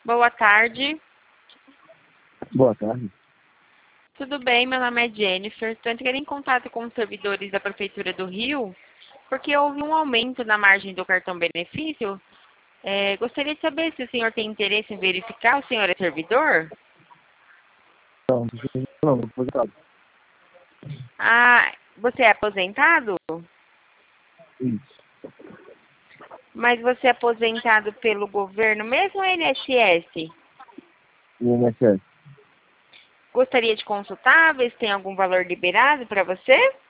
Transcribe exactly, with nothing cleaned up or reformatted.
Boa tarde. Boa tarde. Tudo bem? Meu nome é Jennifer. Estou entrando em contato com os servidores da Prefeitura do Rio, porque houve um aumento na margem do cartão benefício. É, gostaria de saber se o senhor tem interesse em verificar. O senhor é servidor? Não, não, não, aposentado. Ah, você é aposentado? Isso. Mas você é aposentado pelo governo mesmo ou I N S S? I N S S. Gostaria de consultar, ver se tem algum valor liberado para você?